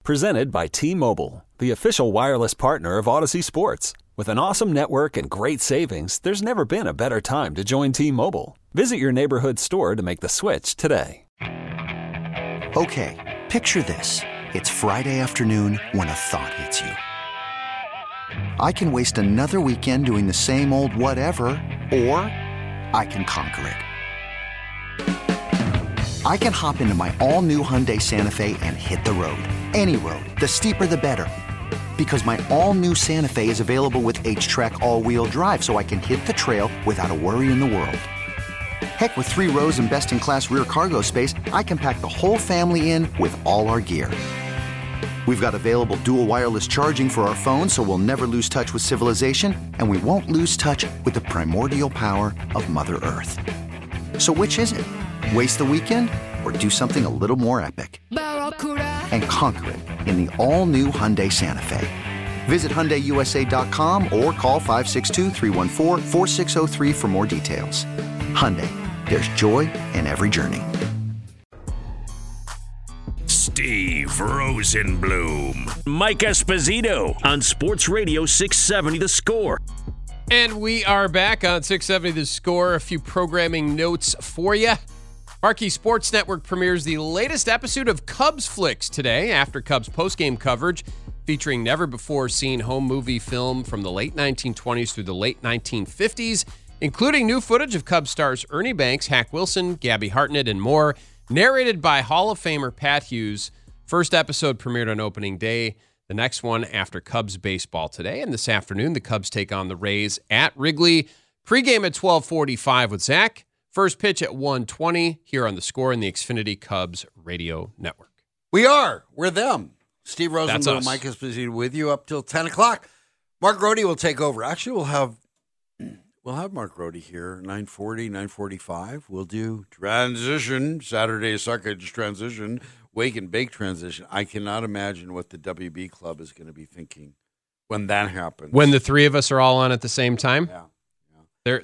Presented by T-Mobile, the official wireless partner of Odyssey Sports. With an awesome network and great savings, there's never been a better time to join T-Mobile. Visit your neighborhood store to make the switch today. Okay, picture this. It's Friday afternoon when a thought hits you. I can waste another weekend doing the same old whatever, or I can conquer it. I can hop into my all-new Hyundai Santa Fe and hit the road. Any road. The steeper, the better. Because my all-new Santa Fe is available with H-Track all-wheel drive, so I can hit the trail without a worry in the world. Heck, with 3 rows and best-in-class rear cargo space, I can pack the whole family in with all our gear. We've got available dual wireless charging for our phones, so we'll never lose touch with civilization, and we won't lose touch with the primordial power of Mother Earth. So which is it? Waste the weekend or do something a little more epic? And conquer it in the all-new Hyundai Santa Fe. Visit HyundaiUSA.com or call 562-314-4603 for more details. Hyundai, there's joy in every journey. Steve Rosenbloom, Mike Esposito on Sports Radio 670 The Score. And we are back on 670 The Score. A few programming notes for you. Marquee Sports Network premieres the latest episode of Cubs Flicks today after Cubs postgame coverage featuring never-before-seen home movie film from the late 1920s through the late 1950s, including new footage of Cubs stars Ernie Banks, Hack Wilson, Gabby Hartnett, and more, narrated by Hall of Famer Pat Hughes. First episode premiered on opening day. The next one after Cubs baseball today. And this afternoon, the Cubs take on the Rays at Wrigley. Pre-game at 12:45 with Zach. First pitch at 1:20 here on The Score in the Xfinity Cubs radio network. We're them. Steve Rosenbloom, Mike Esposito with you up till 10 o'clock. Mark Grody will take over. Actually, we'll have Mark Grody here, 9:40, 9:45. We'll do transition, Saturday Suckage transition, wake and bake transition. I cannot imagine what the WB Club is going to be thinking when that happens. When the three of us are all on at the same time? Yeah. They're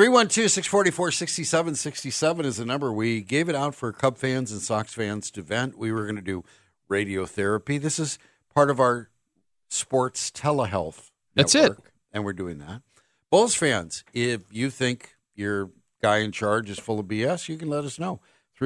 312-644-6767 is the number. We gave it out for Cub fans and Sox fans to vent. We were going to do radiotherapy. This is part of our sports telehealth That's network, it. And we're doing that. Bulls fans, if you think your guy in charge is full of BS, you can let us know.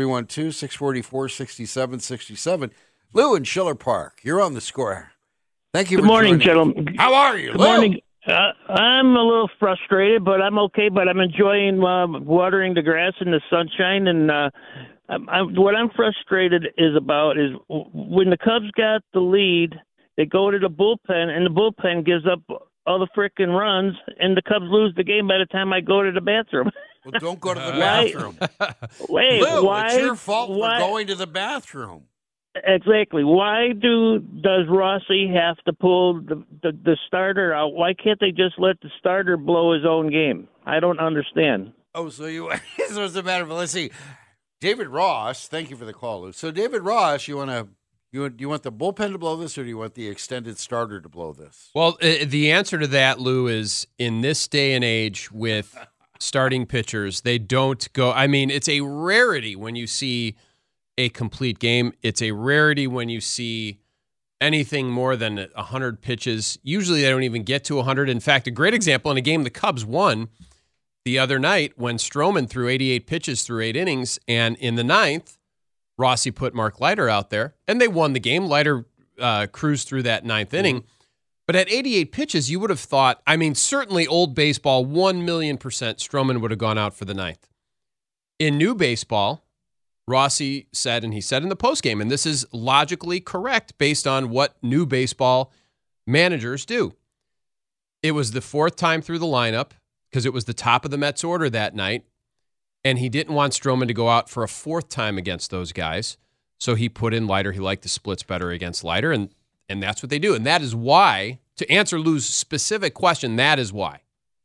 312-644-6767. Lou in Schiller Park, you're on The Score. Thank you. Good morning, gentlemen. How are you, Good Lou? morning. I'm a little frustrated, but I'm okay. But I'm enjoying watering the grass in the sunshine. And what I'm frustrated about is when the Cubs got the lead, they go to the bullpen, and the bullpen gives up all the frickin' runs, and the Cubs lose the game by the time I go to the bathroom. Well, don't go to the bathroom. Wait, Lou, why? It's your fault for going to the bathroom. Exactly. Why does Rossi have to pull the starter out? Why can't they just let the starter blow his own game? I don't understand. Oh, so it's a matter of, let's see. David Ross, thank you for the call, Lou. So David Ross, you want the bullpen to blow this, or do you want the extended starter to blow this? Well, the answer to that, Lou, is in this day and age with starting pitchers, they don't go. I mean, it's a rarity when you see a complete game. It's a rarity when you see anything more than 100 pitches. Usually they don't even get to 100. In fact, a great example in a game the Cubs won the other night when Stroman threw 88 pitches through 8 innings, and in the 9th, Rossi put Mark Leiter out there, and they won the game. Leiter cruised through that 9th inning. But at 88 pitches, you would have thought, I mean, certainly old baseball, 1,000,000% Stroman would have gone out for the 9th. In new baseball, Rossi said, and he said in the postgame, and this is logically correct based on what new baseball managers do. It was the 4th time through the lineup because it was the top of the Mets order that night, and he didn't want Stroman to go out for a 4th time against those guys, so he put in Leiter. He liked the splits better against Leiter, and that's what they do. And that is why, to answer Lou's specific question, that is why.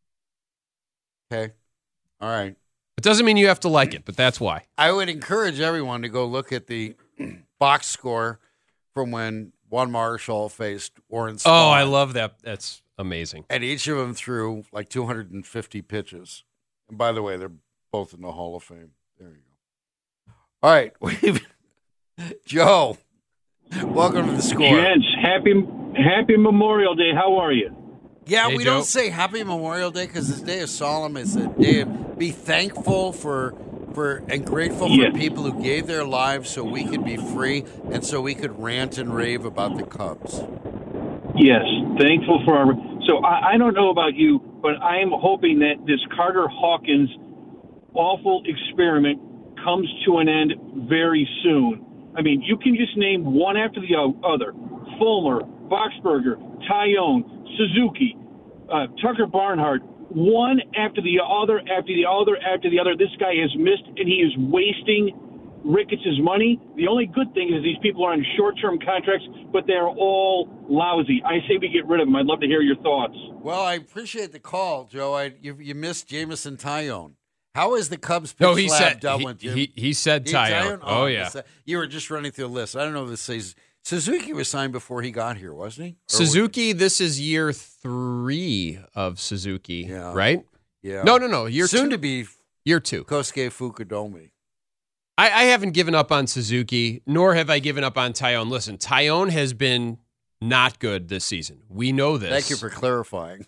Okay. All right. It doesn't mean you have to like it, but that's why. I would encourage everyone to go look at the box score from when Juan Marshall faced Warren Spahn. Oh, I love that. That's amazing. And each of them threw like 250 pitches. And by the way, they're both in the Hall of Fame. There you go. All right. Joe. Welcome to the Score. Gents, happy Memorial Day. How are you? Yeah, hey, we Joe. don't say Happy Memorial Day because this day is solemn. It's a day of be thankful for and grateful for people who gave their lives so we could be free and so we could rant and rave about the Cubs. Yes, thankful for our. So I don't know about you, but I am hoping that this Carter Hawkins awful experiment comes to an end very soon. I mean, you can just name one after the other. Fulmer, Boxberger, Tyone, Suzuki, Tucker Barnhart, one after the other, after the other, after the other. This guy has missed, and he is wasting Ricketts' money. The only good thing is these people are on short-term contracts, but they're all lousy. I say we get rid of them. I'd love to hear your thoughts. Well, I appreciate the call, Joe. You missed Jameson Tyone. How is the Cubs pitch lab done with you? He said Tyone. Oh, yeah. You were just running through the list. I don't know if this says Suzuki was signed before he got here, wasn't he? Suzuki, this is year 3 of Suzuki, right? Yeah. No. Year Soon 2. to be year 2. Kosuke Fukudomi. I haven't given up on Suzuki, nor have I given up on Tyone. Listen, Tyone has been not good this season. We know this. Thank you for clarifying.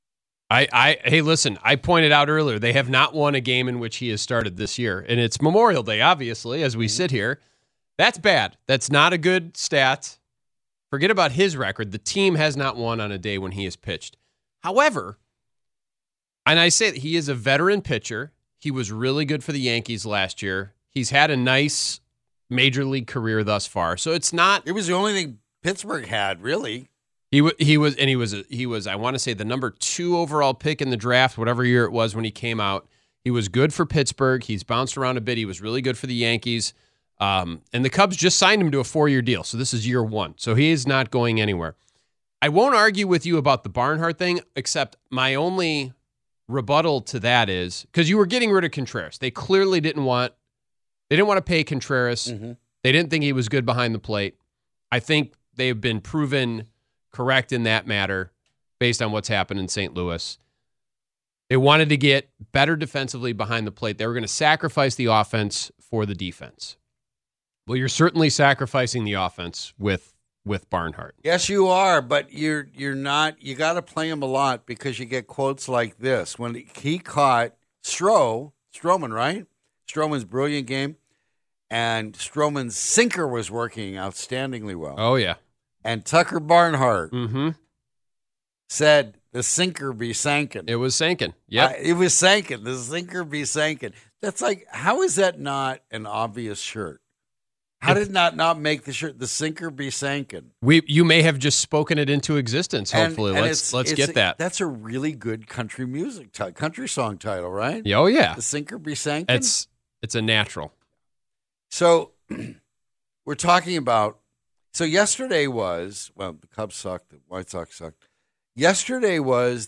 Hey, listen, I pointed out earlier, they have not won a game in which he has started this year. And it's Memorial Day, obviously, as we sit here. That's bad. That's not a good stat. Forget about his record. The team has not won on a day when he has pitched. However, and I say that he is a veteran pitcher. He was really good for the Yankees last year. He's had a nice major league career thus far. So it's not. It was the only thing Pittsburgh had, really. He was I want to say the number 2 overall pick in the draft, whatever year it was when he came out. He was good for Pittsburgh. He's bounced around a bit. He was really good for the Yankees. And the Cubs just signed him to a 4-year deal. So this is year 1. So he is not going anywhere. I won't argue with you about the Barnhart thing, except my only rebuttal to that is because you were getting rid of Contreras. They clearly didn't want to pay Contreras. Mm-hmm. They didn't think he was good behind the plate. I think they've been proven correct in that matter based on what's happened in St. Louis. They wanted to get better defensively behind the plate. They were going to sacrifice the offense for the defense. Well, you're certainly sacrificing the offense with Barnhart. Yes, you are, but you're not. You got to play him a lot because you get quotes like this. When he caught Stroman, right? Stroman's brilliant game, and Stroman's sinker was working outstandingly well. Oh, yeah. And Tucker Barnhart said, the sinker be sankin'. It was sankin'. Yeah. It was sankin'. The sinker be sankin'. That's like, how is that not an obvious shirt? How did not make the shirt, the sinker be sankin'? You may have just spoken it into existence, hopefully. And let's get that. That's a really good country music, country song title, right? Oh, yeah. The sinker be sankin'? It's a natural. So we're talking about, so yesterday was, well, the Cubs sucked, the White Sox sucked. Yesterday was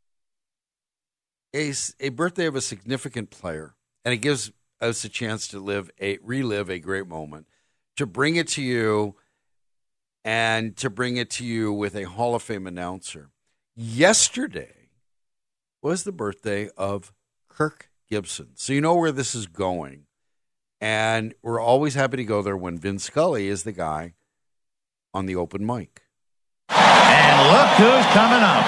a birthday of a significant player, and it gives us a chance to relive a great moment, to bring it to you, and to bring it to you with a Hall of Fame announcer. Yesterday was the birthday of Kirk Gibson. So you know where this is going. And we're always happy to go there when Vin Scully is the guy on the open mic. And look who's coming up.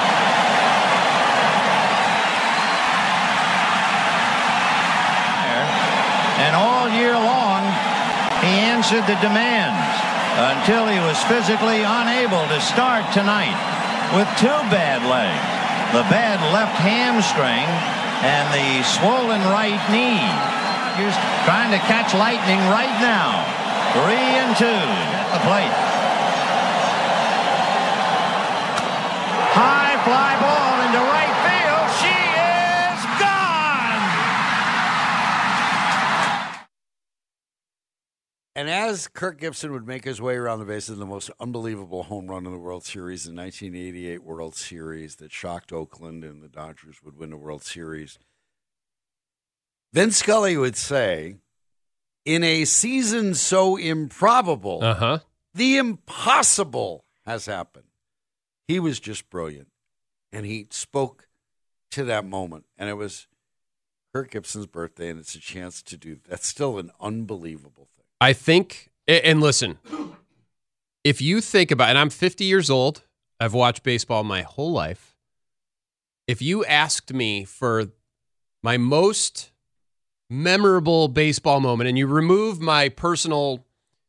And all year long, he answered the demands until he was physically unable to start tonight with 2 bad legs. The bad left hamstring and the swollen right knee. He's trying to catch lightning right now. 3-2 at the plate. High fly ball into right field. She is gone. And as Kirk Gibson would make his way around the bases in the most unbelievable home run in the World Series, the 1988 World Series that shocked Oakland and the Dodgers would win the World Series, Vin Scully would say, in a season so improbable, the impossible has happened. He was just brilliant. And he spoke to that moment. And it was Kirk Gibson's birthday, and it's a chance to do. That's still an unbelievable thing. I think, and listen, If you think about, and I'm 50 years old, I've watched baseball my whole life. If you asked me for my most memorable baseball moment, and you remove my personal,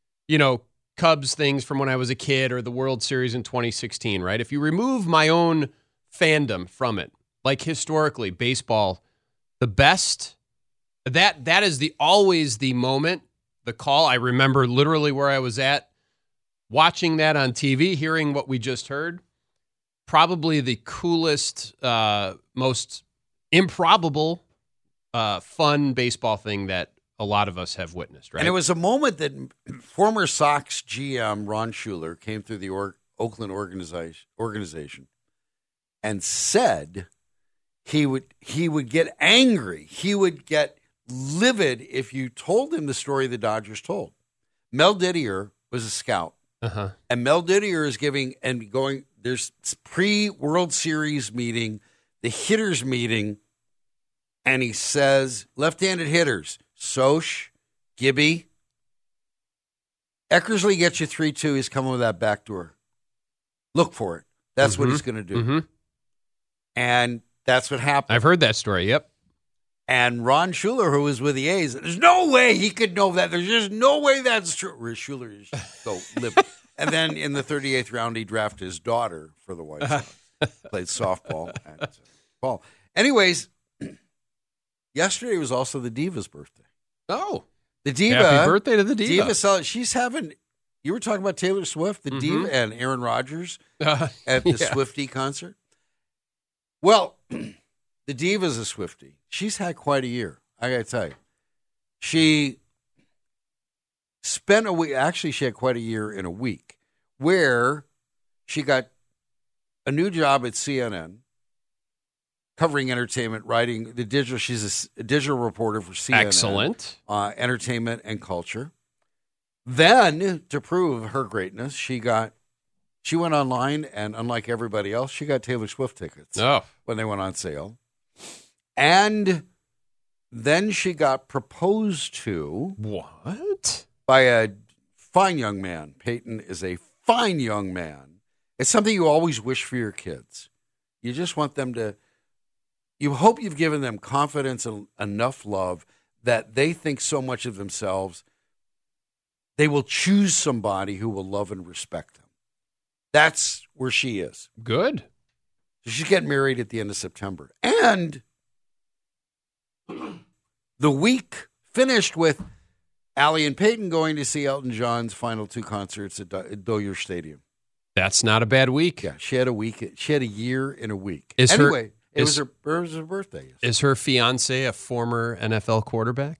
Cubs things from when I was a kid or the World Series in 2016, right? If you remove my own fandom from it, like historically, baseball, the best, that is always the moment, the call. I remember literally where I was at, watching that on TV, hearing what we just heard. Probably the coolest, most improbable, fun baseball thing that a lot of us have witnessed, right? And it was a moment that former Sox GM Ron Schuler came through the Oakland organization and said he would get angry. He would get livid if you told him the story the Dodgers told. Mel Didier was a scout. Uh-huh. And Mel Didier is there's pre-World Series meeting, the hitters meeting, and he says, left-handed hitters, Soch, Gibby, Eckersley gets you 3-2. He's coming with that back door. Look for it. That's what he's going to do. Mm-hmm. And that's what happened. I've heard that story, yep. And Ron Schuler, who was with the A's, there's no way he could know that. There's just no way that's true. Schuler is so livid. And then in the 38th round, he drafted his daughter for the White Sox. Played softball at ball. Anyways, yesterday was also the Diva's birthday. Oh. The Diva. Happy birthday to the Diva. She's having, you were talking about Taylor Swift, the Diva, and Aaron Rodgers at the Swiftie concert. Well, the Diva's a Swiftie. She's had quite a year, I got to tell you. She spent a week, actually she had quite a year in a week, where she got a new job at CNN, covering entertainment, writing the digital. She's a digital reporter for CNN. Excellent. Entertainment and culture. Then, to prove her greatness, she went online, and unlike everybody else, she got Taylor Swift tickets when they went on sale. And then she got proposed to. What? By a fine young man. Peyton is a fine young man. It's something you always wish for your kids. You just want them to. You hope you've given them confidence and enough love that they think so much of themselves, they will choose somebody who will love and respect them. That's where she is. Good. She's getting married at the end of September. And the week finished with Allie and Peyton going to see Elton John's final two concerts at Dodger Stadium. That's not a bad week. Yeah, she had a week. She had a year in a week. It was her birthday. Is her fiance a former NFL quarterback?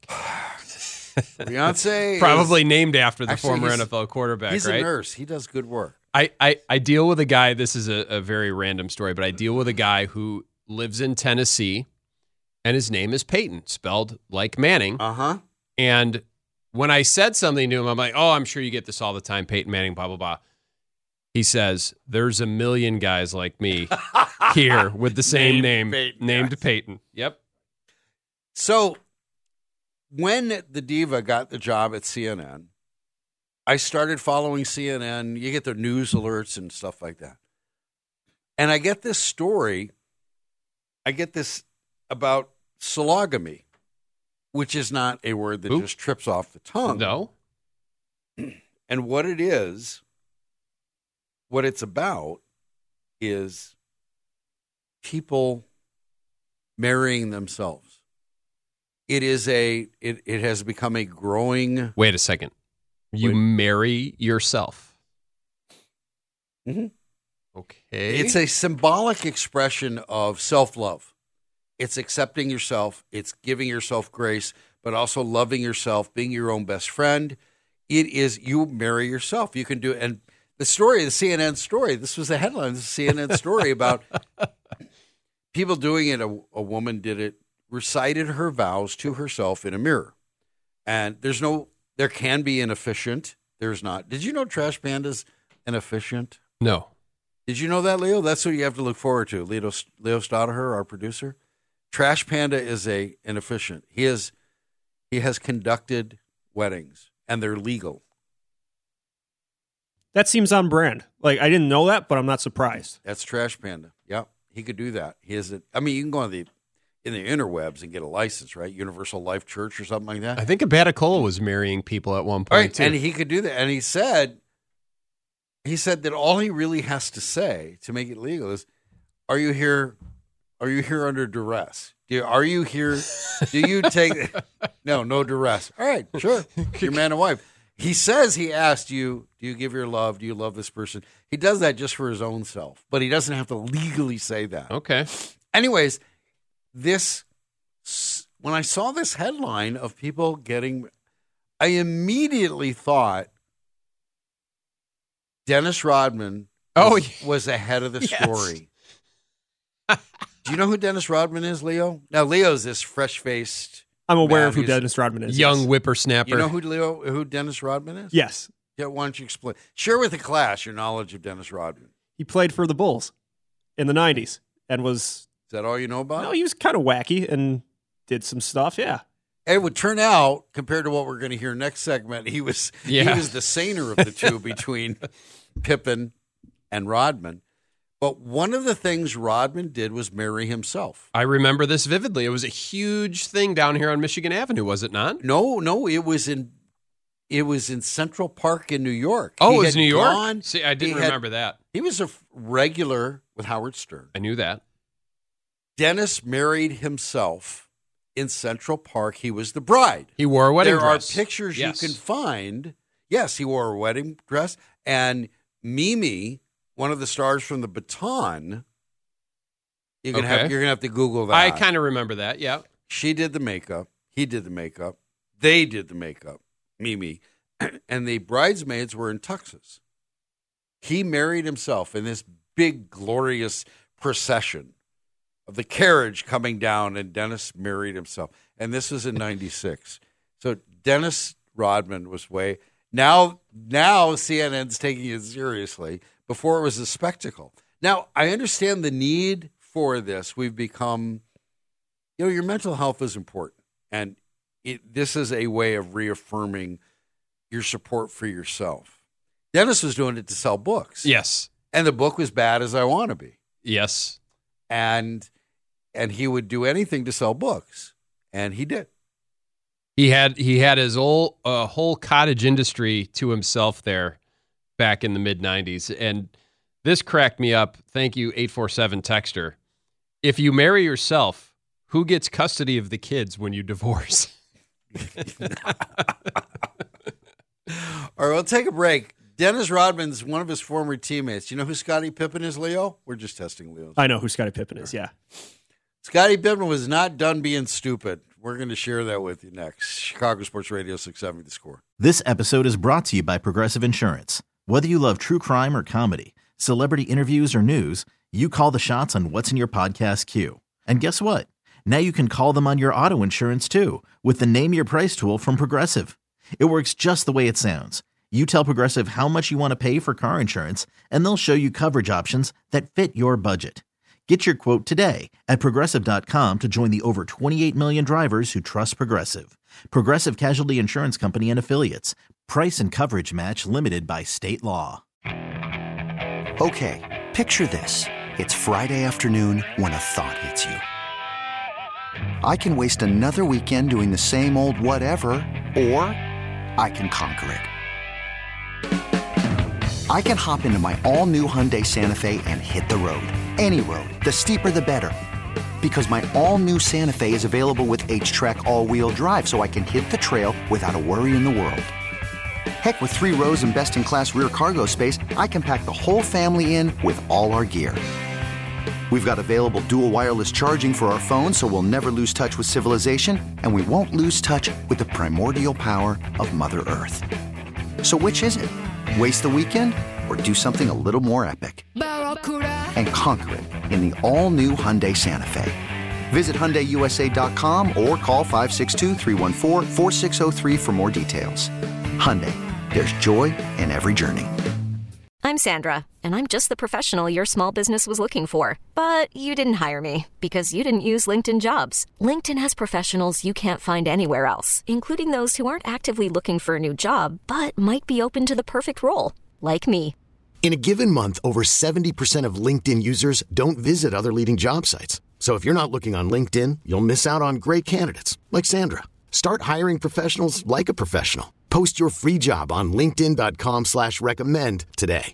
Fiance probably named after the former NFL quarterback, he's right? He's a nurse. He does good work. I deal with a guy, this is a very random story, but I deal with a guy who lives in Tennessee, and his name is Peyton, spelled like Manning. Uh-huh. And when I said something to him, I'm like, oh, I'm sure you get this all the time, Peyton Manning, blah, blah, blah. He says, there's a million guys like me here with the same name, named Peyton. Yep. So when the Diva got the job at CNN, I started following CNN. You get their news alerts and stuff like that. And I get this story. I get this about sologamy, which is not a word that just trips off the tongue. No. And what it is, what it's about is people marrying themselves. It has become a growing. Wait a second. You marry yourself. Mm-hmm. Okay. It's a symbolic expression of self-love. It's accepting yourself. It's giving yourself grace, but also loving yourself, being your own best friend. It is, you marry yourself. You can do it. And the story, the CNN story, this was the headline, this is a CNN story about people doing it. A woman did it, recited her vows to herself in a mirror. And there can be inefficient. There's not. Did you know Trash Panda's inefficient? No. Did you know that, Leo? That's what you have to look forward to. Leo Stodder, our producer. Trash Panda is inefficient. He has conducted weddings, and they're legal. That seems on brand. Like, I didn't know that, but I'm not surprised. That's Trash Panda. Yep, he could do that. He is. I mean, you can go on in the interwebs and get a license, right? Universal Life Church or something like that. I think Abaticola was marrying people at one point, too. And he could do that. And he said that all he really has to say to make it legal is, "Are you here under duress? Are you here? Do you take no duress? All right, sure. You're man and wife." He says he asked you, "Do you give your love? Do you love this person?" He does that just for his own self, but he doesn't have to legally say that. Okay. Anyways, when I saw this headline of people getting, I immediately thought Dennis Rodman was ahead of the story. Do you know who Dennis Rodman is, Leo? Now, Leo's this fresh-faced. I'm aware of who Dennis Rodman is. Young yes. whippersnapper. You know who Dennis Rodman is? Yes. Yeah, why don't you explain? Share with the class your knowledge of Dennis Rodman. He played for the Bulls in the 90s and was... Is that all you know about? No, he was kind of wacky and did some stuff, yeah. It would turn out, compared to what we're going to hear next segment, he was the saner of the two between Pippen and Rodman. But one of the things Rodman did was marry himself. I remember this vividly. It was a huge thing down here on Michigan Avenue, was it not? No, it was in Central Park in New York. Oh, it was New York? See, I didn't remember that. He was a regular with Howard Stern. I knew that. Dennis married himself in Central Park. He was the bride. He wore a wedding dress. There are pictures you can find. Yes, he wore a wedding dress. And Mimi, one of the stars from The Baton, you're gonna have to Google that. I kind of remember that, yeah. She did the makeup. He did the makeup. They did the makeup, Mimi. And the bridesmaids were in tuxes. He married himself in this big, glorious procession of the carriage coming down, and Dennis married himself. And this was in 96. So Dennis Rodman was now CNN's taking it seriously. Before it was a spectacle. Now, I understand the need for this. We've become, your mental health is important. And this is a way of reaffirming your support for yourself. Dennis was doing it to sell books. Yes. And the book was Bad as I Want to Be. Yes. And he would do anything to sell books. And he did. He had his whole cottage industry to himself there back in the mid-'90s. And this cracked me up. Thank you, 847 Texter. If you marry yourself, who gets custody of the kids when you divorce? All right, we'll take a break. Dennis Rodman's one of his former teammates. You know who Scottie Pippen is, Leo? We're just testing Leo. I know who Scottie Pippen is, yeah. Scottie Pippen was not done being stupid. We're going to share that with you next. Chicago Sports Radio 670 The Score. This episode is brought to you by Progressive Insurance. Whether you love true crime or comedy, celebrity interviews or news, you call the shots on what's in your podcast queue. And guess what? Now you can call them on your auto insurance too with the Name Your Price tool from Progressive. It works just the way it sounds. You tell Progressive how much you want to pay for car insurance, and they'll show you coverage options that fit your budget. Get your quote today at Progressive.com to join the over 28 million drivers who trust Progressive. Progressive Casualty Insurance Company and Affiliates. Price and coverage match limited by state law. Okay, picture this. It's Friday afternoon when a thought hits you. I can waste another weekend doing the same old whatever, or I can conquer it. I can hop into my all-new Hyundai Santa Fe and hit the road. Any road. The steeper, the better. Because my all-new Santa Fe is available with H-Track all-wheel drive, so I can hit the trail without a worry in the world. Heck, with 3 rows and best-in-class rear cargo space, I can pack the whole family in with all our gear. We've got available dual wireless charging for our phones, so we'll never lose touch with civilization, and we won't lose touch with the primordial power of Mother Earth. So which is it? Waste the weekend or do something a little more epic? And conquer it in the all-new Hyundai Santa Fe. Visit HyundaiUSA.com or call 562-314-4603 for more details. Hyundai, there's joy in every journey. I'm Sandra, and I'm just the professional your small business was looking for. But you didn't hire me because you didn't use LinkedIn Jobs. LinkedIn has professionals you can't find anywhere else, including those who aren't actively looking for a new job, but might be open to the perfect role, like me. In a given month, over 70% of LinkedIn users don't visit other leading job sites. So if you're not looking on LinkedIn, you'll miss out on great candidates like Sandra. Start hiring professionals like a professional. Post your free job on linkedin.com/recommend today.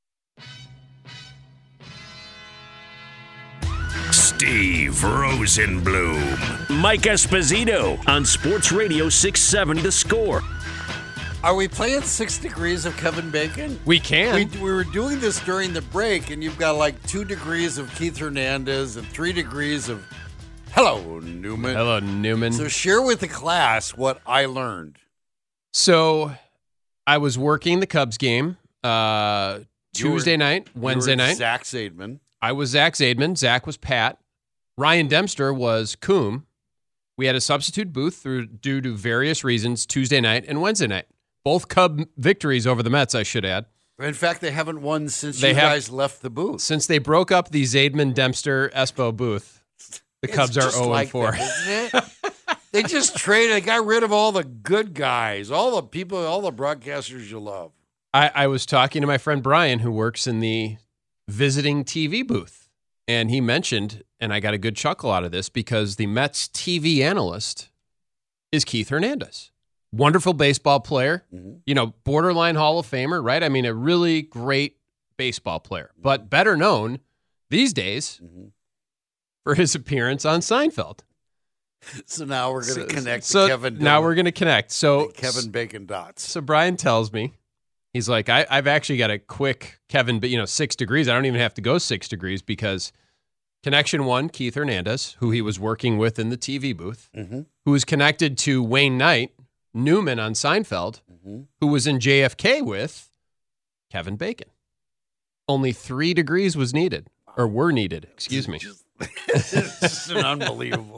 Steve Rosenbloom, Mike Esposito on Sports Radio 670 The Score. Are we playing 6 degrees of Kevin Bacon? We can. We were doing this during the break, and you've got like 2 degrees of Keith Hernandez and 3 degrees of Hello, Newman. Hello, Newman. So share with the class what I learned. So I was working the Cubs game Tuesday night, Wednesday night. Zach Zaidman. I was Zach Zaidman. Zach was Pat. Ryan Dempster was Coom. We had a substitute booth due to various reasons Tuesday night and Wednesday night. Both Cub victories over the Mets, I should add. In fact, they haven't won since guys left the booth. Since they broke up the Zaidman-Dempster-Espo booth, the Cubs are 0-4. Isn't it? They just traded. They got rid of all the good guys, all the people, all the broadcasters you love. I was talking to my friend Brian, who works in the visiting TV booth, and he mentioned, and I got a good chuckle out of this, because the Mets TV analyst is Keith Hernandez. Wonderful baseball player, borderline Hall of Famer, right? I mean, a really great baseball player, but better known these days for his appearance on Seinfeld. So now we're going to connect to Kevin. Now we're going to connect. So Kevin Bacon dots. So Brian tells me, he's like, I've actually got a quick Kevin, but 6 degrees. I don't even have to go 6 degrees because connection one, Keith Hernandez, who he was working with in the TV booth, who was connected to Wayne Knight, Newman on Seinfeld, who was in JFK with Kevin Bacon. Only 3 degrees was needed, or were needed, excuse me. This is unbelievable.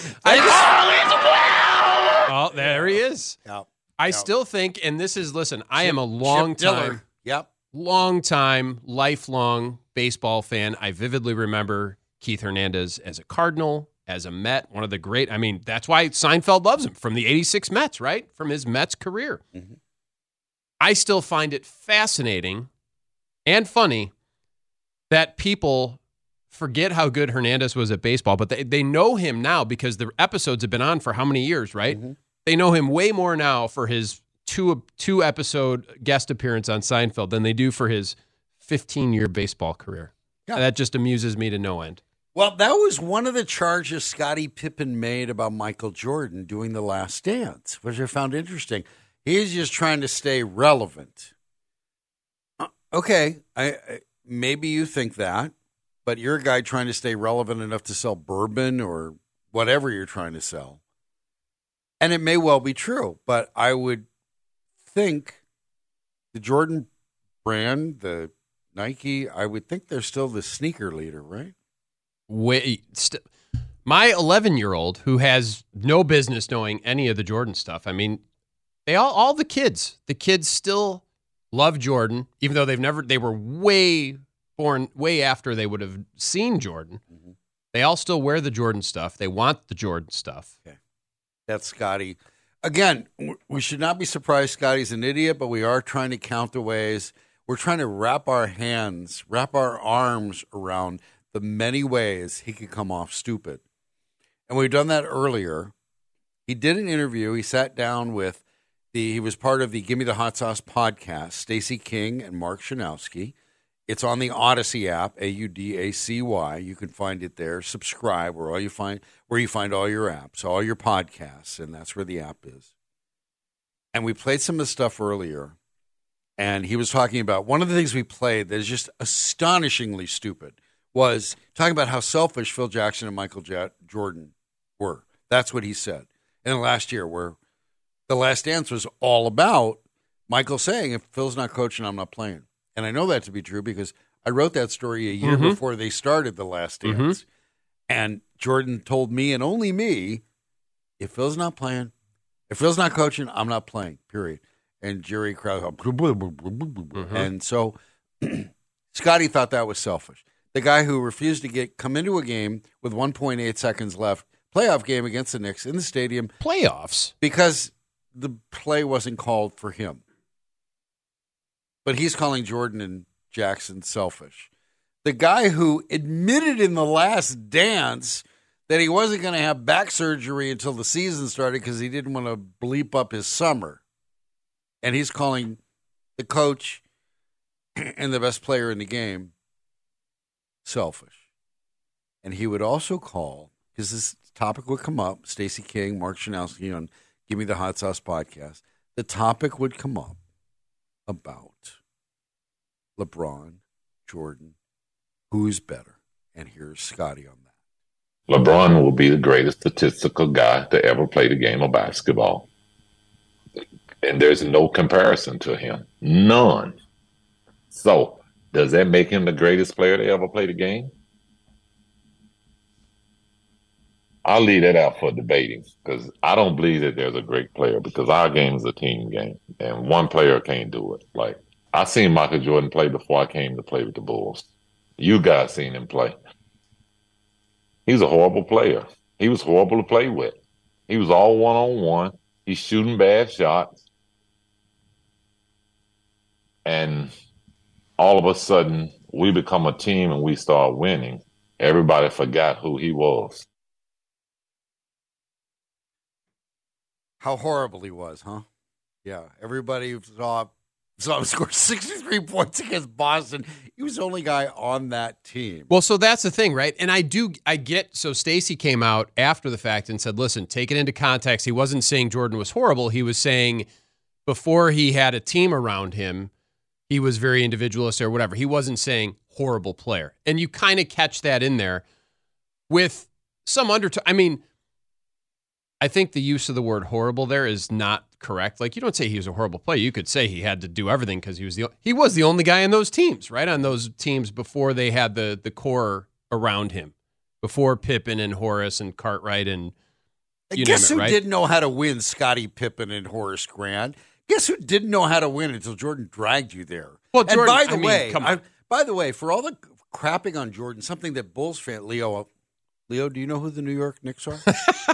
Oh, there he is. Yep. I still think, and this is, listen, I am a long time, lifelong baseball fan. I vividly remember Keith Hernandez as a Cardinal, as a Met, one of the great, that's why Seinfeld loves him, from the 86 Mets, right? From his Mets career. I still find it fascinating and funny that people forget how good Hernandez was at baseball, but they know him now because the episodes have been on for how many years, right? They know him way more now for his two episode guest appearance on Seinfeld than they do for his 15-year baseball career. Yeah. That just amuses me to no end. Well, that was one of the charges Scottie Pippen made about Michael Jordan doing The Last Dance, which I found interesting. He's just trying to stay relevant. Okay, maybe you think that, but you're a guy trying to stay relevant enough to sell bourbon or whatever you're trying to sell. And it may well be true, but I would think the Jordan brand, the Nike, I would think they're still the sneaker leader, right? My 11-year-old, who has no business knowing any of the Jordan stuff, they all the kids still love Jordan, even though they were born way after they would have seen Jordan. They all still wear the Jordan stuff. They want the Jordan stuff. Okay. That's Scotty. Again, we should not be surprised Scotty's an idiot, but we are trying to count the ways. We're trying to wrap our arms around the many ways he could come off stupid. And we've done that earlier. He did an interview. He sat down with he was part of the Gimme the Hot Sauce podcast, Stacey King and Mark Shanowski. It's on the Odyssey app, Audacy. You can find it there. Subscribe where you find all your apps, all your podcasts, and that's where the app is. And we played some of the stuff earlier, and he was talking about one of the things we played that is just astonishingly stupid was talking about how selfish Phil Jackson and Michael Jordan were. That's what he said in the last year, where The Last Dance was all about Michael saying, if Phil's not coaching, I'm not playing. And I know that to be true because I wrote that story a year before they started The Last Dance. And Jordan told me, and only me, if Phil's not playing, if Phil's not coaching, I'm not playing, period. And Jerry Krause, and so Scotty thought that was selfish. The guy who refused to come into a game with 1.8 seconds left, playoff game against the Knicks in the stadium. Playoffs? Because the play wasn't called for him. but he's calling Jordan and Jackson selfish. The guy who admitted in The Last Dance that he wasn't going to have back surgery until the season started because he didn't want to bleep up his summer. And he's calling the coach and the best player in the game selfish. And he would also call, because this topic would come up, Stacey King, Mark Schanowski on Give Me the Hot Sauce podcast, the topic would come up about LeBron, Jordan, who's better? And here's Scotty on that. LeBron will be the greatest statistical guy to ever play the game of basketball. And there's no comparison to him. None. So, does that make him the greatest player to ever play the game? I'll leave that out for debating because I don't believe that there's a great player because our game is a team game and one player can't do it. Like, I seen Michael Jordan play before I came to play with the Bulls. You guys seen him play. He's a horrible player. He was horrible to play with. He was all one-on-one. He's shooting bad shots. And all of a sudden, we become a team and we start winning. Everybody forgot who he was. How horrible he was, huh? Yeah, everybody saw him score 63 points against Boston. He was the only guy on that team. Well, so that's the thing, right? And I get, so Stacey came out after the fact and said, listen, take it into context. He wasn't saying Jordan was horrible. He was saying before he had a team around him, he was very individualist or whatever. He wasn't saying horrible player. And you kind of catch that in there with some undertone. I mean, I think the use of the word horrible there is not correct. Like, you don't say he was a horrible player. You could say he had to do everything because he was the only guy in those teams, right? On those teams before they had the core around him, before Pippen and Horace and Cartwright and you Guess name it, who right? didn't know how to win? Scottie Pippen and Horace Grant. Guess who didn't know how to win until Jordan dragged you there? Well, Jordan, and by the way, for all the crapping on Jordan, something that Bulls fan Leo, do you know who the New York Knicks are?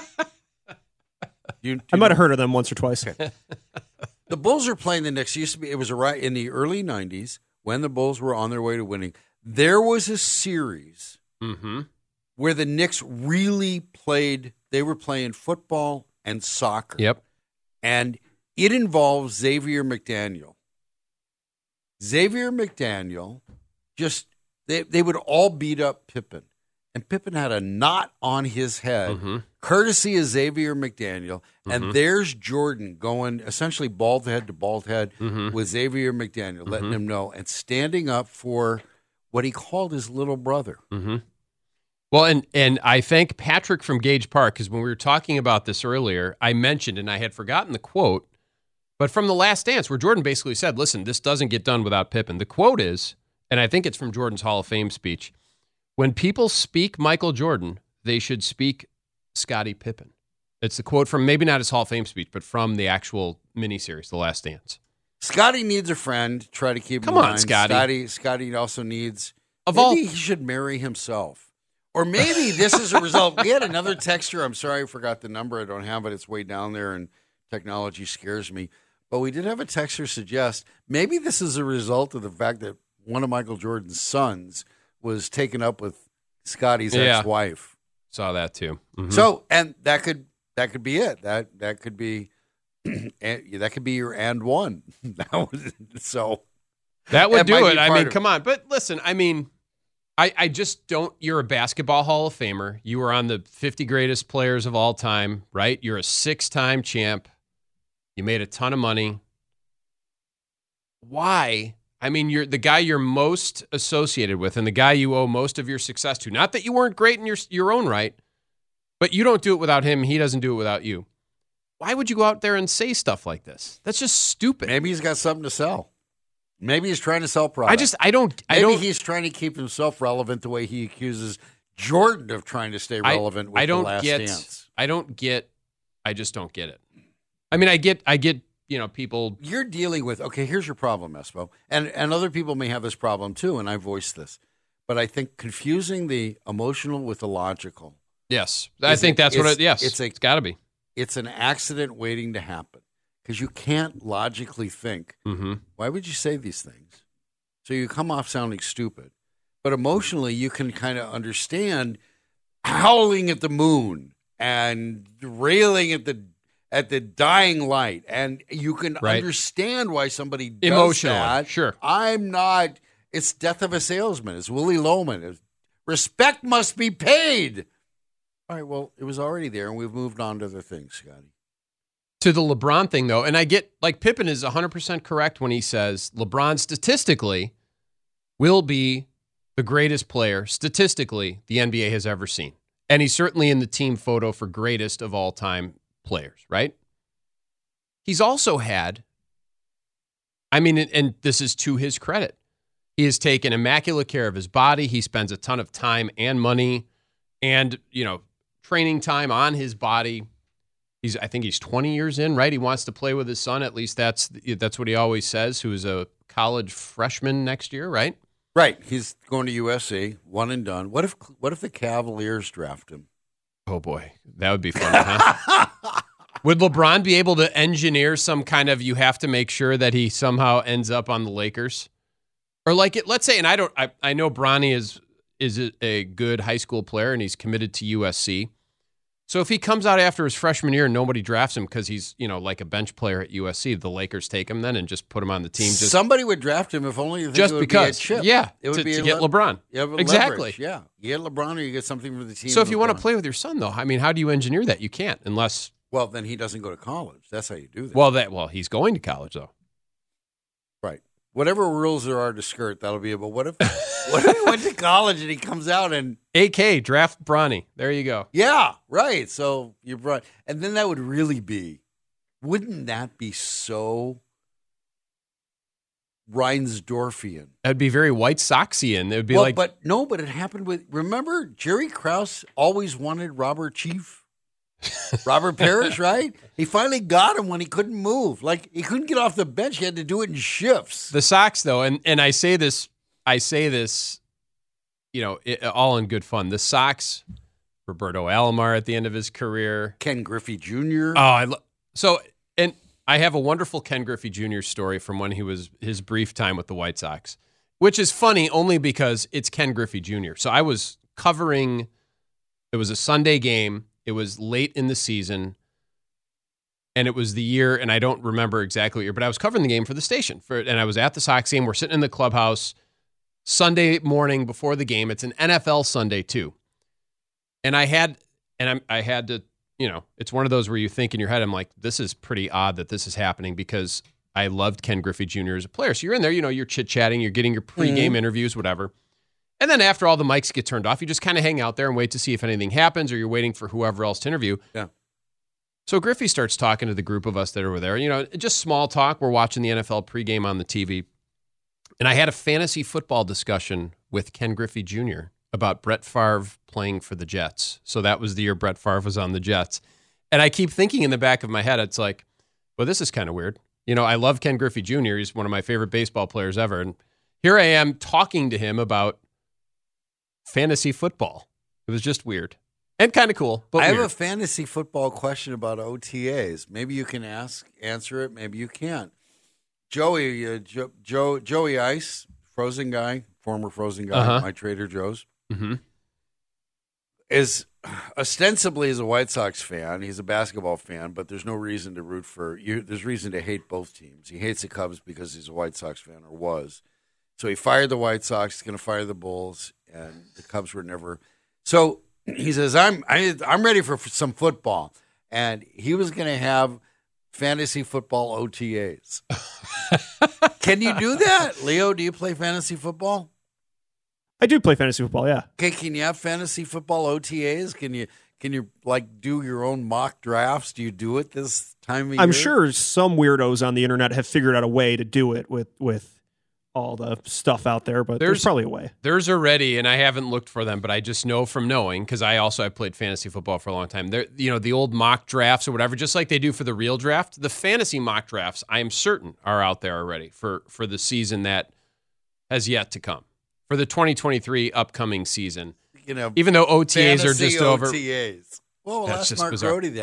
I might have heard of them once or twice. Okay. The Bulls are playing the Knicks. It was in the early 90s when the Bulls were on their way to winning. There was a series where the Knicks really played. They were playing football and soccer. Yep. And it involves Xavier McDaniel. Xavier McDaniel, they would all beat up Pippen. And Pippen had a knot on his head, courtesy of Xavier McDaniel. And there's Jordan going essentially bald head to bald head with Xavier McDaniel, letting him know and standing up for what he called his little brother. Well, and I thank Patrick from Gage Park because when we were talking about this earlier, I mentioned, and I had forgotten the quote, but from The Last Dance where Jordan basically said, listen, this doesn't get done without Pippen. The quote is, and I think it's from Jordan's Hall of Fame speech, when people speak Michael Jordan, they should speak Scottie Pippen. It's the quote from maybe not his Hall of Fame speech, but from the actual miniseries, The Last Dance. Scottie needs a friend. Try to keep him Come in on, mind. Scottie. Scottie also needs. He should marry himself, or maybe this is a result. We had another texter. I'm sorry, I forgot the number. I don't have it. It's way down there, and technology scares me. But we did have a texter suggest maybe this is a result of the fact that one of Michael Jordan's sons was taken up with Scottie's ex-wife. Saw that too. So, and that could be it. That could be that could be your and one. That would do it. I mean, come on. But listen, I mean, I just don't. You're a basketball Hall of Famer. You were on the 50 greatest players of all time, right? You're a 6-time champ. You made a ton of money. Why? I mean, you're the guy you're most associated with and the guy you owe most of your success to. Not that you weren't great in your own right, but you don't do it without him. He doesn't do it without you. Why would you go out there and say stuff like this? That's just stupid. Maybe he's got something to sell. Maybe he's trying to sell product. Maybe he's trying to keep himself relevant the way he accuses Jordan of trying to stay relevant with The Last Dance. I just don't get it. I mean, I get people. You're dealing with, okay, here's your problem, Espo. And other people may have this problem too, and I voiced this. But I think confusing the emotional with the logical. Yes. I think that's what it is. Yes, it's got to be. It's an accident waiting to happen. because you can't logically think, why would you say these things? So you come off sounding stupid. But emotionally, you can kind of understand howling at the moon and railing at the dying light, and you can understand why somebody does emotionally, that. Sure. I'm not. It's Death of a Salesman. It's Willie Loman. Respect must be paid. All right, well, it was already there, and we've moved on to other things, Scotty. To the LeBron thing, though, and I get, like, Pippen is 100% correct when he says LeBron statistically will be the greatest player, statistically, the NBA has ever seen. And he's certainly in the team photo for greatest of all time players, right? He's also had, I mean, and this is to his credit, he has taken immaculate care of his body. He spends a ton of time and money and, training time on his body. I think he's 20 years in, right? He wants to play with his son. At least that's what he always says, who is a college freshman next year, right? Right. He's going to USC, one and done. What if the Cavaliers draft him? Oh, boy. That would be fun, huh? Would LeBron be able to engineer some kind of, you have to make sure that he somehow ends up on the Lakers? Or let's say, and I know Bronny is a good high school player and he's committed to USC. So if he comes out after his freshman year and nobody drafts him because he's, like a bench player at USC, the Lakers take him then and just put him on the team. Somebody would draft him if only just it would because. Be a chip. Yeah, it would be to get LeBron. Exactly. Leverage. Yeah, you get LeBron or you get something for the team. So if you want to play with your son, though, I mean, how do you engineer that? You can't unless. Well, then he doesn't go to college. That's how you do that. Well, he's going to college though. Right. Whatever rules there are to skirt, that'll be. But what if he went to college and he comes out and AK draft Bronny? There you go. Yeah, right. So you brought, and then that would really be. Wouldn't that be so Reinsdorfian? That'd be very White Soxian. It would be but it happened with. Remember, Jerry Krause always wanted Robert Parrish, right? He finally got him when he couldn't move. Like, he couldn't get off the bench. He had to do it in shifts. The Sox, though, and I say this, all in good fun. The Sox, Roberto Alomar at the end of his career. Ken Griffey Jr. And I have a wonderful Ken Griffey Jr. story from when he was his brief time with the White Sox, which is funny only because it's Ken Griffey Jr. So I was covering, it was a Sunday game. It was late in the season, and it was the year, and I don't remember exactly what year, but I was covering the game for the station, and I was at the Sox game. We're sitting in the clubhouse Sunday morning before the game. It's an NFL Sunday, too. And I had to, it's one of those where you think in your head, I'm like, this is pretty odd that this is happening because I loved Ken Griffey Jr. as a player. So you're in there, you're chit-chatting, you're getting your pregame interviews, whatever. And then after all the mics get turned off, you just kind of hang out there and wait to see if anything happens, or you're waiting for whoever else to interview. Yeah. So Griffey starts talking to the group of us that are there. Just small talk. We're watching the NFL pregame on the TV. And I had a fantasy football discussion with Ken Griffey Jr. about Brett Favre playing for the Jets. So that was the year Brett Favre was on the Jets. And I keep thinking in the back of my head, it's like, well, this is kind of weird. I love Ken Griffey Jr. He's one of my favorite baseball players ever. And here I am talking to him about fantasy football. It was just weird and kind of cool. But I weird. have a fantasy football question about OTAs. Maybe you can answer it. Maybe you can't. Joey Ice, Frozen guy, former Frozen guy, my Trader Joe's, is ostensibly is a White Sox fan. He's a basketball fan, but there's no reason to root for you. There's reason to hate both teams. He hates the Cubs because he's a White Sox fan, or was. So he fired the White Sox. He's going to fire the Bulls. And the Cubs were never. So he says, I'm ready for some football. And he was going to have fantasy football OTAs. Can you do that? Leo, do you play fantasy football? I do play fantasy football, yeah. Okay, can you have fantasy football OTAs? Can you do your own mock drafts? Do you do it this time of year? I'm sure some weirdos on the internet have figured out a way to do it with all the stuff out there, but there's probably a way. There's already, and I haven't looked for them, but I just know from knowing, because I've played fantasy football for a long time. The old mock drafts or whatever, just like they do for the real draft, the fantasy mock drafts, I am certain, are out there already for the season that has yet to come, for the 2023 upcoming season. Even though OTAs are just over. OTAs. Well, let's ask Mark Grody that.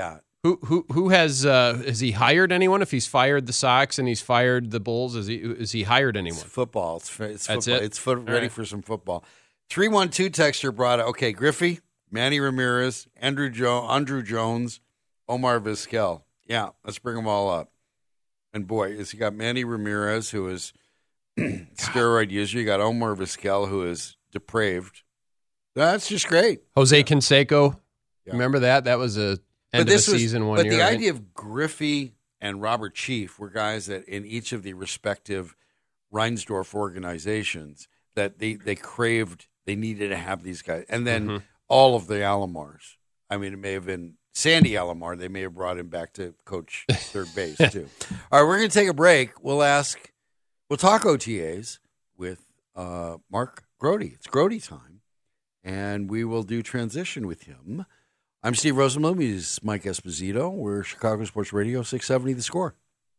Who has he hired anyone? If he's fired the Sox and he's fired the Bulls, is he hired anyone? It's football. It's That's football. it? It's ready for some football. 312 texter brought it. Okay, Griffey, Manny Ramirez, Andrew Jones, Omar Vizquel. Yeah, let's bring them all up. And boy, you got Manny Ramirez, who is steroid user. You got Omar Vizquel, who is depraved. That's just great. Jose Canseco, remember that? That was a end of the season one year. But the idea of Griffey and Robert Chief were guys that in each of the respective Reinsdorf organizations that they craved, they needed to have these guys. And then all of the Alomars. I mean, it may have been Sandy Alomar. They may have brought him back to coach third base, too. All right, we're going to take a break. We'll talk OTAs with Mark Grote. It's Grote time, and we will do transition with him. I'm Steve Rosenblum. He's Mike Esposito. We're Chicago Sports Radio 670 The Score.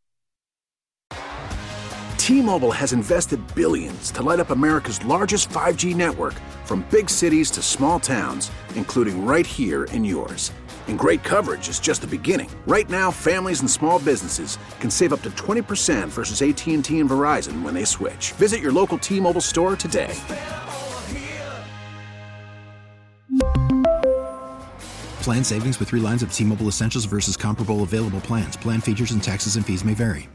T-Mobile has invested billions to light up America's largest 5G network, from big cities to small towns, including right here in yours. And great coverage is just the beginning. Right now, families and small businesses can save up to 20% versus AT&T and Verizon when they switch. Visit your local T-Mobile store today. Plan savings with 3 lines of T-Mobile Essentials versus comparable available plans. Plan features and taxes and fees may vary.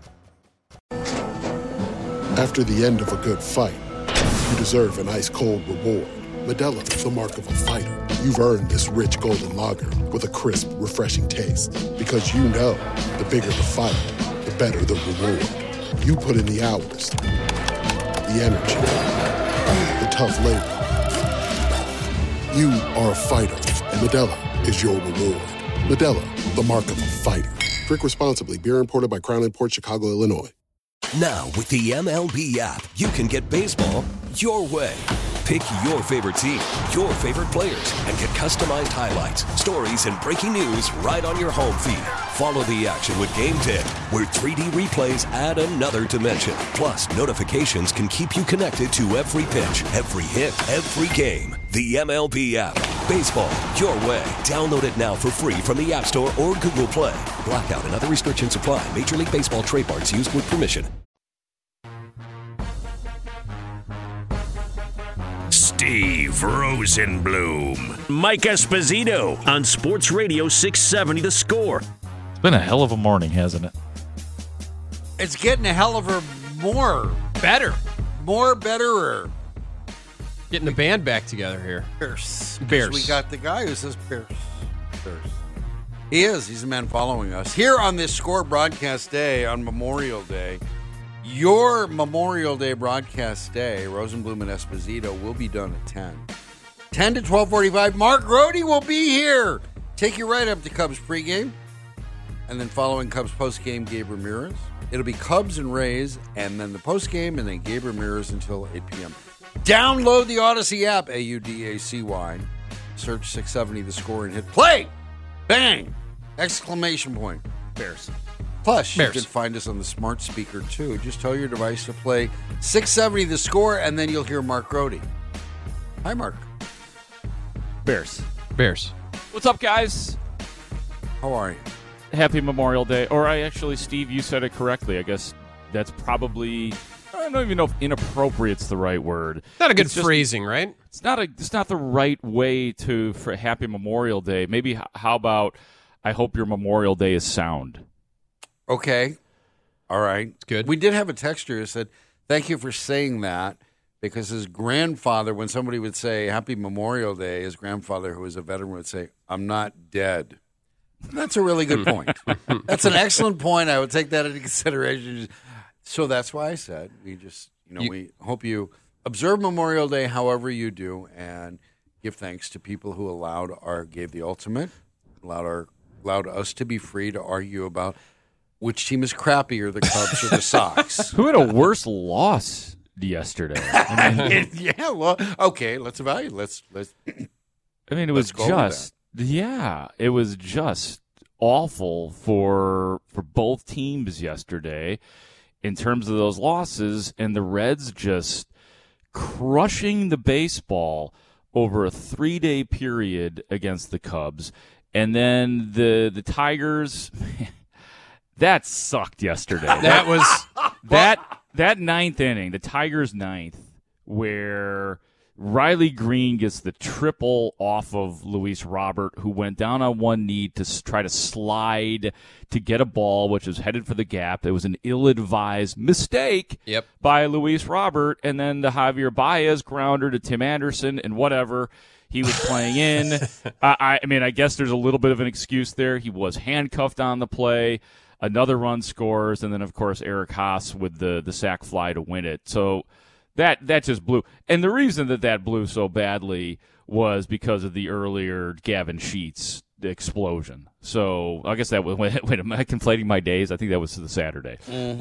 After the end of a good fight, you deserve an ice-cold reward. Modelo is the mark of a fighter. You've earned this rich golden lager with a crisp, refreshing taste. Because you know, the bigger the fight, the better the reward. You put in the hours, the energy, the tough labor. You are a fighter, and Modelo is your reward. Modelo, the mark of a fighter. Drink responsibly. Beer imported by Crown Imports, Chicago, Illinois. Now, with the MLB app, you can get baseball your way. Pick your favorite team, your favorite players, and get customized highlights, stories, and breaking news right on your home feed. Follow the action with Game 10, where 3D replays add another dimension. Plus, notifications can keep you connected to every pitch, every hit, every game. The MLB app. Baseball your way. Download it now for free from the App Store or Google Play. Blackout and other restrictions apply. Major League Baseball trademarks used with permission. Steve Rosenblum. Mike Esposito on Sports Radio 670 The Score. It's been a hell of a morning, hasn't it? It's getting a hell of a better. More betterer. Getting the band back together here. Bears. We got the guy who says Bears. He is. He's the man following us. Here on this Score broadcast day on Memorial Day, your Memorial Day broadcast day, Rosenblum and Esposito, will be done at 10. 10 to 12:45. Mark Grote will be here. Take you right up to Cubs pregame. And then following Cubs postgame, Gabe Ramirez. It'll be Cubs and Rays, and then the postgame, and then Gabe Ramirez until 8 p.m. Download the Odyssey app, AUDACY. Search 670 The Score and hit play. Bang! Exclamation point. Bears. Plus, you can find us on the smart speaker, too. Just tell your device to play 670 The Score, and then you'll hear Mark Grote. Hi, Mark. Bears. What's up, guys? How are you? Happy Memorial Day. Or Steve, you said it correctly. I guess that's probably, I don't even know if inappropriate's the right word. Not a good phrasing, right? It's not the right way for Happy Memorial Day. Maybe how about I hope your Memorial Day is sound. Okay. All right. It's good. We did have a texter who said, thank you for saying that, because his grandfather, when somebody would say Happy Memorial Day, his grandfather, who was a veteran, would say, I'm not dead. And that's a really good point. That's an excellent point. I would take that into consideration. So that's why I said we hope you observe Memorial Day however you do, and give thanks to people who gave the ultimate, allowed us to be free to argue about which team is crappier, the Cubs or the Sox. Who had a worse loss yesterday? Yeah, well, okay, let's evaluate. Let's. It was it was just awful for both teams yesterday in terms of those losses, and the Reds just crushing the baseball over a 3-day period against the Cubs. And then the Tigers, that sucked yesterday. That was that ninth inning, the Tigers' ninth, where Riley Green gets the triple off of Luis Robert, who went down on one knee to try to slide to get a ball, which was headed for the gap. It was an ill-advised mistake by Luis Robert, and then the Javier Baez grounder to Tim Anderson and whatever he was playing in. I mean, I guess there's a little bit of an excuse there. He was handcuffed on the play. Another run scores, and then, of course, Eric Haas with the sac fly to win it. So that just blew. And the reason that blew so badly was because of the earlier Gavin Sheets explosion. So I guess that was, wait, am I conflating my days? I think that was the Saturday. Mm-hmm.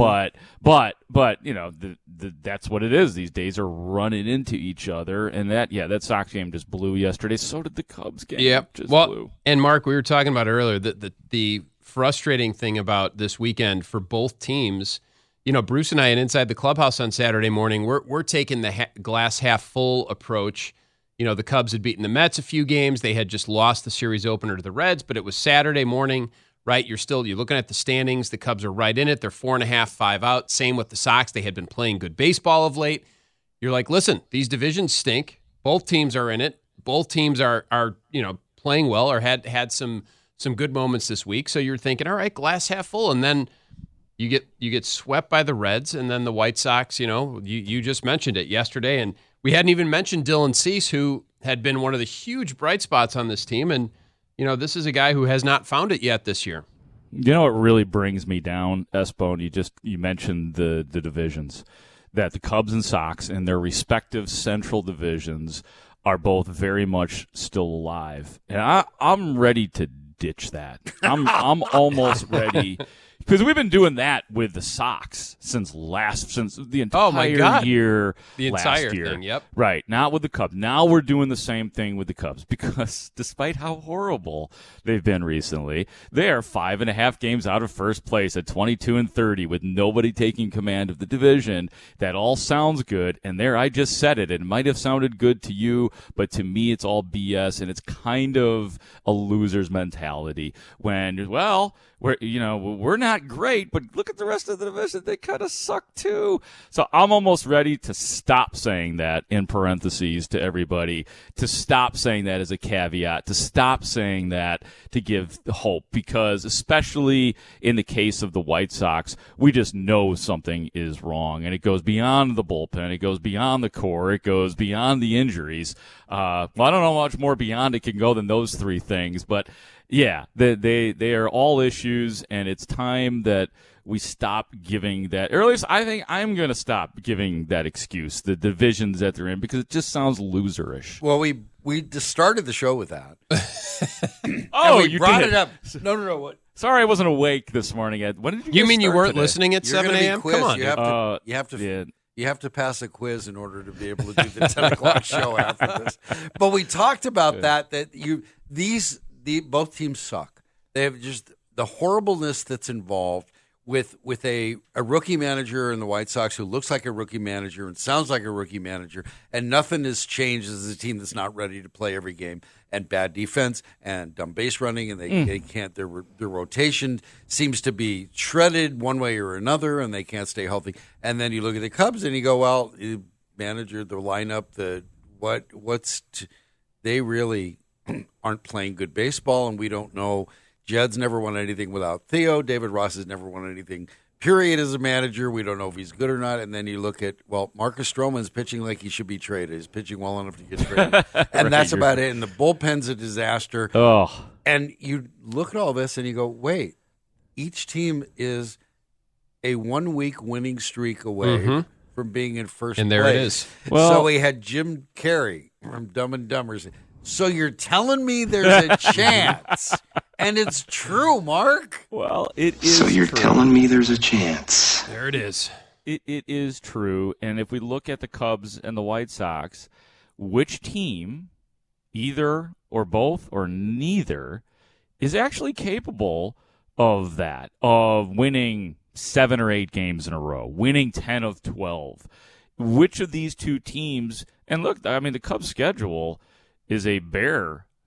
But you know, that's what it is. These days are running into each other, and that Sox game just blew yesterday. So did the Cubs game. Yep. Just blew. And Mark, we were talking about earlier the frustrating thing about this weekend for both teams. You know, Bruce and I, and inside the clubhouse on Saturday morning, we're taking the glass half full approach. You know, the Cubs had beaten the Mets a few games. They had just lost the series opener to the Reds, but it was Saturday morning, right? You're looking at the standings. The Cubs are right in it. They're 4.5, 5 out. Same with the Sox. They had been playing good baseball of late. You're like, listen, these divisions stink. Both teams are in it. Both teams are playing well or had some good moments this week. So you're thinking, all right, glass half full, and then you get swept by the Reds, and then the White Sox, you just mentioned it yesterday, and we hadn't even mentioned Dylan Cease, who had been one of the huge bright spots on this team, and this is a guy who has not found it yet this year. You know what really brings me down, S-Bone? You mentioned the divisions, that the Cubs and Sox in their respective central divisions are both very much still alive, and I'm ready to ditch that. I'm almost ready. Because we've been doing that with the Sox since the entire year. The entire last year. Thing, yep. Right, not with the Cubs. Now we're doing the same thing with the Cubs because despite how horrible they've been recently, they are 5.5 games out of first place at 22-30 with nobody taking command of the division. That all sounds good, and there I just said it. It might have sounded good to you, but to me it's all BS, and it's kind of a loser's mentality when, we're not great, but look at the rest of the division. They kind of suck too. So I'm almost ready to stop saying that in parentheses to everybody, to stop saying that as a caveat, to stop saying that to give hope, because especially in the case of the White Sox, we just know something is wrong, and it goes beyond the bullpen. It goes beyond the core. It goes beyond the injuries. I don't know how much more beyond it can go than those three things, but yeah, they are all issues, and it's time that we stop giving that, or at least I think I'm going to stop giving that excuse, the divisions that they're in, because it just sounds loserish. Well, we just started the show with that. You brought did. it up. No. What? Sorry, I wasn't awake this morning. When did you mean you weren't today? listening at 7 a.m.? Come on. You have to pass a quiz in order to be able to do the 10 o'clock show after this. But we talked about that both teams suck. They have just the horribleness that's involved with a rookie manager in the White Sox who looks like a rookie manager and sounds like a rookie manager, and nothing has changed as a team that's not ready to play every game, and bad defense and dumb base running, and they can't. Their rotation seems to be shredded one way or another, and they can't stay healthy. And then you look at the Cubs and you go, well, manager, the lineup, they really aren't playing good baseball, and we don't know. Jed's never won anything without Theo. David Ross has never won anything, period, as a manager. We don't know if he's good or not. And then you look at, Marcus Stroman's pitching like he should be traded. He's pitching well enough to get traded. And that's about it. And the bullpen's a disaster. Oh. And you look at all this and you go, wait, each team is a 1-week winning streak away from being in first place. And there it is. Well, so we had Jim Carrey from Dumb and Dumber. So you're telling me there's a chance, and it's true, Mark? Well, it is. So you're true. telling me there's a chance. There it is. It is true. And if we look at the Cubs and the White Sox, which team, either or both or neither, is actually capable of that, of winning 7 or 8 games in a row, winning 10 of 12? Which of these two teams, and look, I mean, the Cubs' schedule is a bare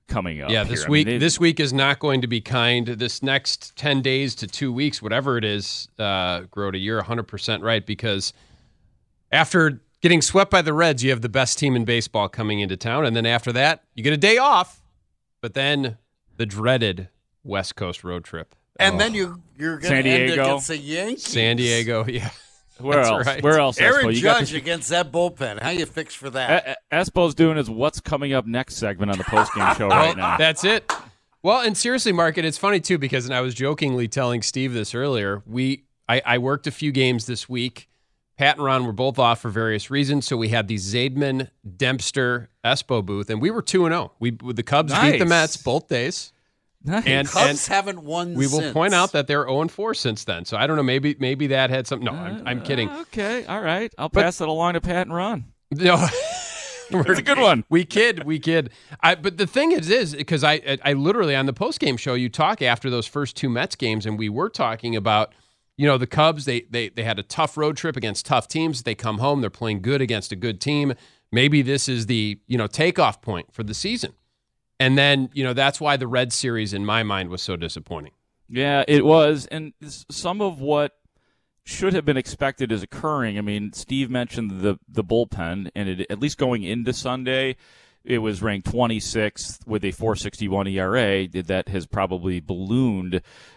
coming up. Yeah, this week is not going to be kind. This next 10 days to 2 weeks, whatever it is, Grote, you're 100% right, because after getting swept by the Reds, you have the best team in baseball coming into town, and then after that, you get a day off, but then the dreaded West Coast road trip. And then you're going to end against the Yankees. San Diego, yeah. Where else? Right. Where else? Aaron Espo? Judge against that bullpen. How you fix for that? Espo's doing his what's coming up next segment on the postgame show right now. That's it. Well, and seriously, Mark, and it's funny too, because I was jokingly telling Steve this earlier. I worked a few games this week. Pat and Ron were both off for various reasons, so we had the Zaidman, Dempster, Espo booth, and we were 2-0. The Cubs beat the Mets both days. Nice. And Cubs haven't won We will since. point out that they're 0-4 since then. So I don't know, maybe that had something. No, I'm kidding. Okay, all right. I'll pass it along to Pat and Ron. No. It's a good one. We kid. But the thing is because I literally, on the postgame show, you talk after those first two Mets games, and we were talking about, the Cubs, they had a tough road trip against tough teams. They come home, they're playing good against a good team. Maybe this is the, takeoff point for the season. And then, that's why the Red series, in my mind, was so disappointing. Yeah, it was. And some of what should have been expected is occurring. I mean, Steve mentioned the bullpen, and at least going into Sunday, it was ranked 26th with a 4.61 ERA. That has probably ballooned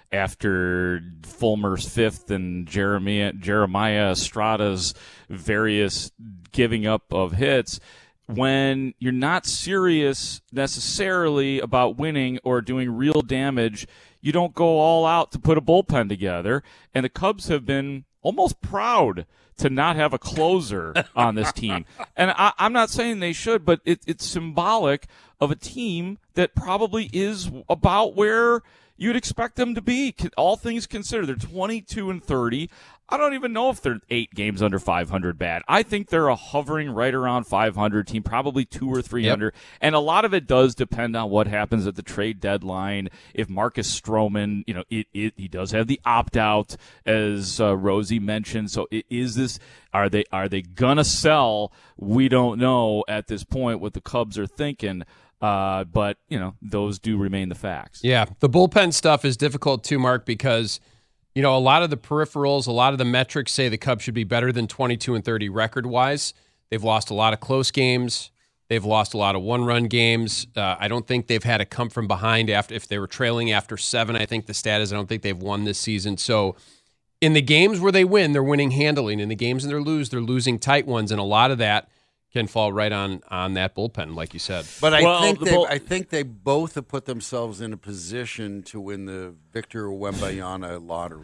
after Fulmer's fifth and Jeremiah Estrada's various giving up of hits. When you're not serious necessarily about winning or doing real damage, you don't go all out to put a bullpen together. And the Cubs have been almost proud to not have a closer on this team. And I'm not saying they should, but it's symbolic of a team that probably is about where you'd expect them to be, all things considered. They're 22-30. I don't even know if they're 8 games under 500 bad. I think they're a hovering right around 500 team, probably 2 or 3 under. And a lot of it does depend on what happens at the trade deadline. If Marcus Stroman, he does have the opt-out, as Rosie mentioned. So are they gonna sell? We don't know at this point what the Cubs are thinking. But those do remain the facts. Yeah, the bullpen stuff is difficult too, Mark, because a lot of the peripherals, a lot of the metrics say the Cubs should be better than 22-30 record-wise. They've lost a lot of close games. They've lost a lot of one-run games. I don't think they've had a come from behind if they were trailing after 7. I think the stat is I don't think they've won this season. So in the games where they win, they're winning handily. And in the games where they're losing tight ones. And a lot of that can fall right on that bullpen, like you said. But I think they both have put themselves in a position to win the Victor Wembanyama lottery.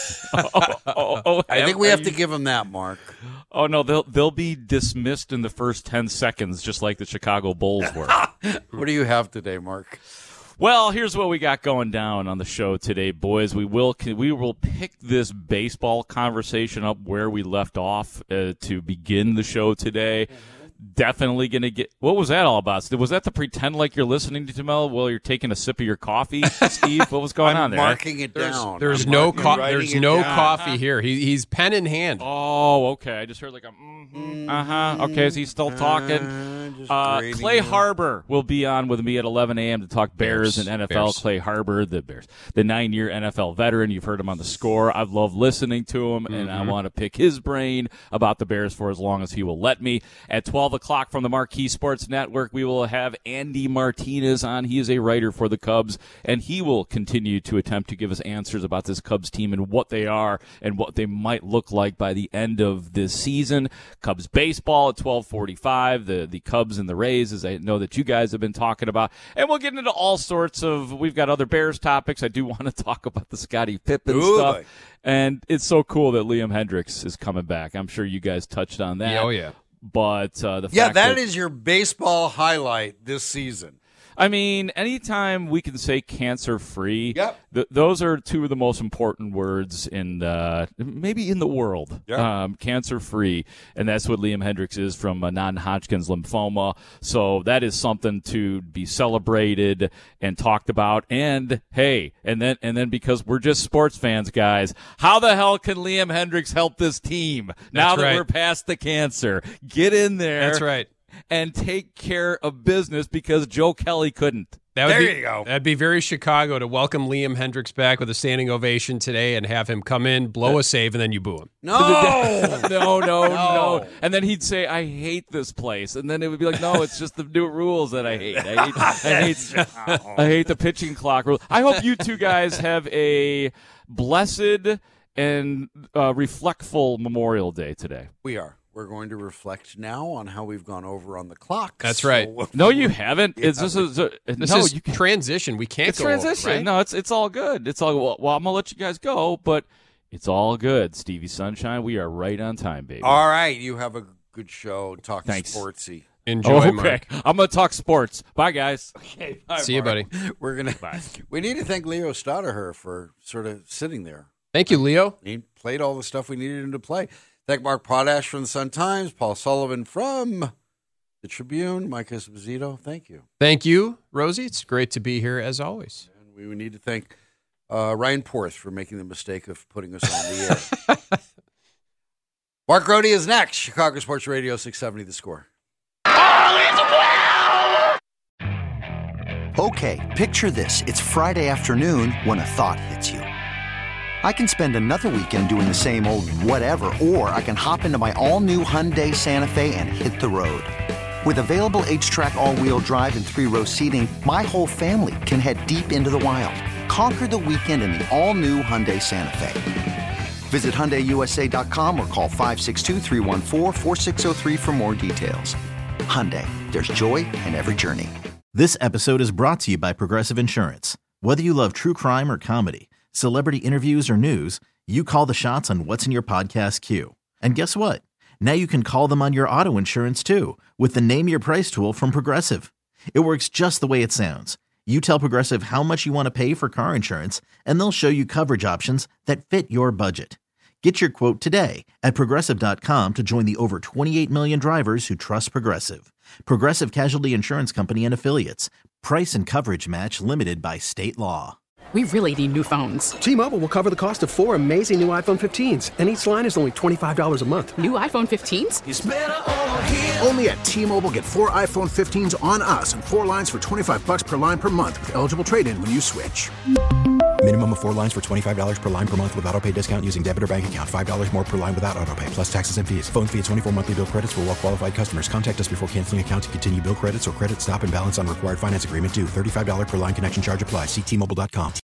I think we have to give them that, Mark. Oh no, they'll be dismissed in the first 10 seconds, just like the Chicago Bulls were. What do you have today, Mark? Well, here's what we got going down on the show today, boys. We will pick this baseball conversation up where we left off to begin the show today. Definitely going to get – what was that all about? Was that to pretend like you're listening to Mel while you're taking a sip of your coffee, Steve? What was going on there? Marking it down. There's no coffee here. He's pen in hand. Oh, okay. I just heard like a Okay, is he still talking? Clay Harbor will be on with me at 11 a.m. to talk Bears and NFL. Bears. Clay Harbor, the 9-year NFL veteran. You've heard him on the Score. I've loved listening to him, and I want to pick his brain about the Bears for as long as he will let me. At 12 o'clock from the Marquee Sports Network, we will have Andy Martinez on. He is a writer for the Cubs, and he will continue to attempt to give us answers about this Cubs team and what they are and what they might look like by the end of this season. Cubs baseball at 12:45, the Cubs and the Rays, as I know that you guys have been talking about. And we'll get into all sorts of, we've got other Bears topics. I do want to talk about the Scottie Pippen stuff. Boy. And it's so cool that Liam Hendriks is coming back. I'm sure you guys touched on that. Oh, yeah. But the fact that is your baseball highlight this season. I mean, anytime we can say cancer-free, yep. Those are two of the most important words in maybe in the world. Yep. Cancer-free, and that's what Liam Hendriks is from non-Hodgkin's lymphoma. So that is something to be celebrated and talked about. And hey, and then because we're just sports fans, guys, how the hell can Liam Hendriks help this team now that we're past the cancer? Get in there. That's right. and take care of business because Joe Kelly couldn't. You go. That'd be very Chicago to welcome Liam Hendriks back with a standing ovation today and have him come in, blow a save, and then you boo him. No. And then he'd say, I hate this place. And then it would be like, no, it's just the new rules that I hate. I hate the pitching clock rule. I hope you two guys have a blessed and reflectful Memorial Day today. We are. We're going to reflect now on how we've gone over on the clock. That's right. No, you haven't. Yeah. It's just is transition. We can't it's go transition. over, right? No, it's all good. It's all well. I'm gonna let you guys go, but it's all good. Stevie Sunshine, we are right on time, baby. All right, you have a good show. Talk sportsy. Enjoy, okay. Mark. I'm gonna talk sports. Bye, guys. Okay, bye, See you, Mark. buddy. We need to thank Leo Stotterher for sort of sitting there. Thank you, Leo. He played all the stuff we needed him to play. Thank Mark Potash from the Sun-Times, Paul Sullivan from the Tribune, Mike Esposito. Thank you. Thank you, Rosie. It's great to be here as always. And we need to thank Ryan Porth for making the mistake of putting us on the air. Mark Grote is next. Chicago Sports Radio 670 The Score. Okay, picture this. It's Friday afternoon when a thought hits you. I can spend another weekend doing the same old whatever, or I can hop into my all-new Hyundai Santa Fe and hit the road. With available H-Track all-wheel drive and 3-row seating, my whole family can head deep into the wild. Conquer the weekend in the all-new Hyundai Santa Fe. Visit HyundaiUSA.com or call 562-314-4603 for more details. Hyundai, there's joy in every journey. This episode is brought to you by Progressive Insurance. Whether you love true crime or comedy, celebrity interviews or news, you call the shots on what's in your podcast queue. And guess what? Now you can call them on your auto insurance too with the Name Your Price tool from Progressive. It works just the way it sounds. You tell Progressive how much you want to pay for car insurance, and they'll show you coverage options that fit your budget. Get your quote today at Progressive.com to join the over 28 million drivers who trust Progressive. Progressive Casualty Insurance Company and Affiliates. Price and coverage match limited by state law. We really need new phones. T-Mobile will cover the cost of 4 amazing new iPhone 15s, and each line is only $25 a month. New iPhone 15s? It's better over here. Only at T-Mobile, get 4 iPhone 15s on us and 4 lines for $25 per line per month with eligible trade-in when you switch. Minimum of 4 lines for $25 per line per month with autopay discount using debit or bank account. $5 more per line without autopay, plus taxes and fees. Phone fee at 24 monthly bill credits for well-qualified customers. Contact us before canceling account to continue bill credits or credit stop and balance on required finance agreement due. $35 per line connection charge applies. See T-Mobile.com.